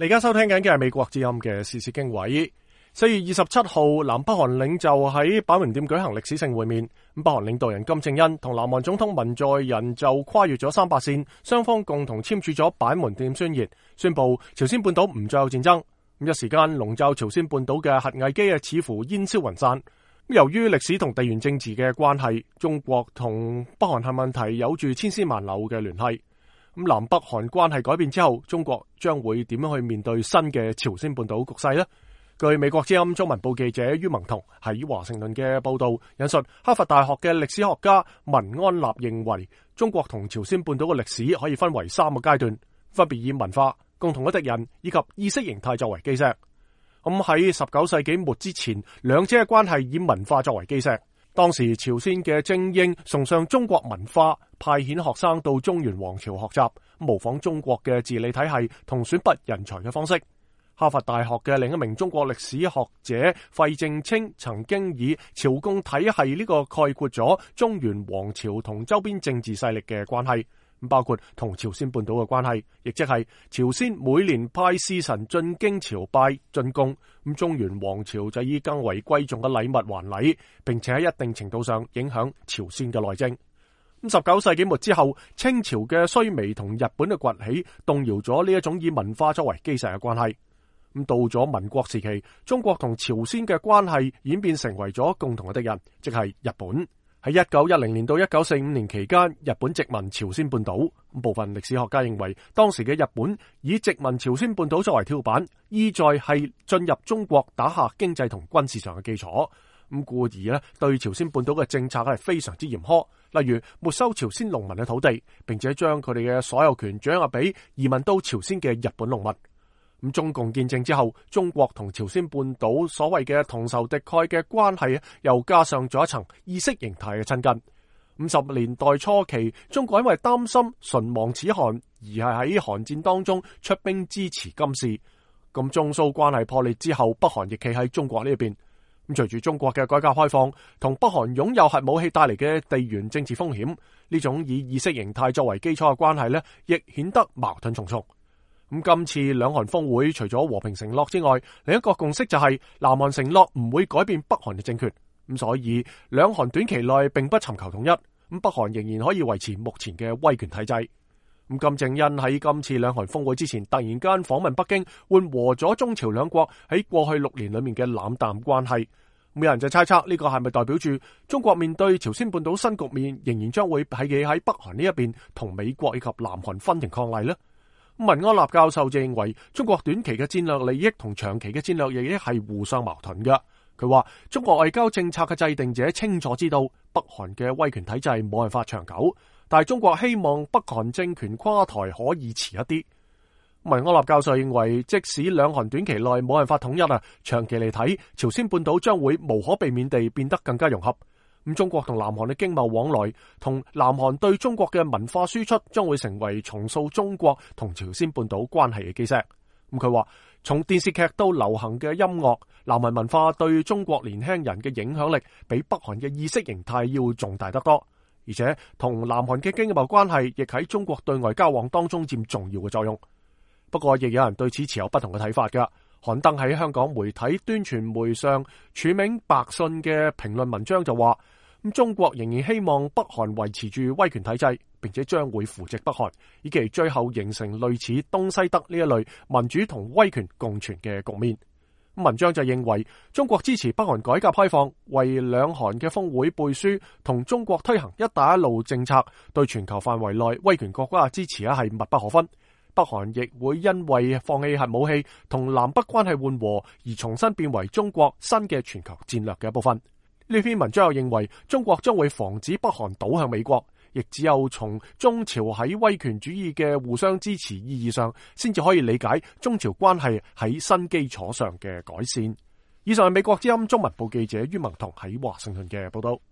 你而家收聽緊嘅係美國之音嘅時事經緯。4月27號，南北韓領袖喺板門店舉行歷史性會面。北韓領導人金正恩同南韓總統文在寅就跨越咗300線，雙方共同簽署咗板門店宣言，宣布朝鮮半島唔再有戰爭。一時間籠罩朝鮮半島嘅核危機似乎煙消雲散。由於歷史同地緣政治嘅關係，中國同北韓核問題有住千絲萬縷嘅聯繫。南北韓關係改變之後，中國將會點樣去面對新嘅朝鮮半島局勢呢？據美國之音中文部記者于文彤喺華盛頓嘅報道，引述哈佛大學嘅歷史學家文安納認為，中國同朝鮮半島嘅歷史可以分為3個階段，分別以文化、共同嘅敵人以及意識形態作為基石。喺19世紀末之前，兩者嘅關係以文化作為基石。當時朝鮮嘅精英崇尚中國文化，派遣學生到中原王朝學習，模仿中國嘅治理體系同選拔人才嘅方式。哈佛大學嘅另一名中國歷史學者費正清曾經以朝貢體系呢個概括咗中原王朝同周邊政治勢力嘅關係，包括同朝鮮半島嘅關係，亦即係朝鮮每年派使臣進京朝拜進貢，中原王朝就以更為貴重嘅禮物還禮，並且喺一定程度上影響朝鮮嘅內政。19世紀末之後，清朝嘅衰微同日本嘅崛起，動搖咗呢一種以文化作為基石嘅關係。到咗民國時期，中國同朝鮮嘅關係演變成為咗共同嘅敵人，即係日本。喺1910年到1945年期間，日本殖民朝鮮半島。部分歷史學家認為，當時嘅日本以殖民朝鮮半島作為跳板，意在係進入中國打下經濟同軍事上嘅基礎。故而對朝鮮半島嘅政策係非常之嚴苛，例如沒收朝鮮農民嘅土地，並且將佢哋嘅所有權掌握俾移民到朝鮮嘅日本農民。中共建政之後，中國同朝鮮半島所謂嘅同仇敵愾嘅關係又加上咗一層意識形態嘅親近。50年代初期，中國因為擔心唇亡齒寒，而係喺韓戰當中出兵支持金氏。中蘇關係破裂之後，北韓亦企喺中國呢一邊。隨住中國嘅改革開放，同北韓擁有核武器帶嚟嘅地緣政治風險，呢種以意識形態作為基礎嘅關係亦顯得矛盾重重。今次兩韓峰會除咗和平承諾之外，另一個共識就係南韓承諾唔會改變北韓嘅政權，所以兩韓短期內並不尋求統一，北韓仍然可以維持目前嘅威權體制。金正恩喺今次兩韓峰會之前突然間訪問北京，緩和咗中朝兩國喺過去6年裏面嘅冷淡關係。有人就猜測呢個係咪代表住中國面對朝鮮半島新局面，仍然將會係企喺北韓呢一邊，同美國以及南韓分庭抗禮呢？文安納教授就認為，中國短期嘅戰略利益同長期嘅戰略利益係互相矛盾嘅。佢話，中國外交政策嘅制定者清楚知道北韓嘅威權體制冇辦法長久，但係中國希望北韓政權垮台可以遲一啲。文安納教授認為，即使兩韓短期內冇辦法統一，長期嚟睇，朝鮮半島將會無可避免地變得更加融合。中國同南韓嘅經貿往來，同南韓對中國嘅文化輸出，將會成為重塑中國同朝鮮半島關係嘅基石。佢話，從電視劇到流行嘅音樂，南韓文化對中國年輕人嘅影響力，比北韓嘅意識形態要重大得多。而且同南韓嘅經貿關係，亦喺中國對外交往當中佔重要嘅作用。不過，亦有人對此持有不同嘅睇法㗎。刊登喺香港媒體端傳媒上署名白信嘅評論文章就話，中國仍然希望北韓維持住威權體制，並且將會扶植北韓，以期最後形成類似東西德呢一類民主同威權共存嘅局面。文章就認為，中國支持北韓改革開放，為兩韓嘅峰會背書，同中國推行一帶一路政策，對全球範圍內威權國家嘅支持係密不可分。北韓亦會因為放棄核武器同南北關係緩和而重新變為中國新嘅全球戰略嘅一部分。呢篇文章又認為，中國將會防止北韓倒向美國，亦只有從中朝喺威權主義嘅互相支持意義上，先至可以理解中朝關係喺新基礎上嘅改善。以上係美國之音中文部記者于文彤喺華盛頓嘅報道。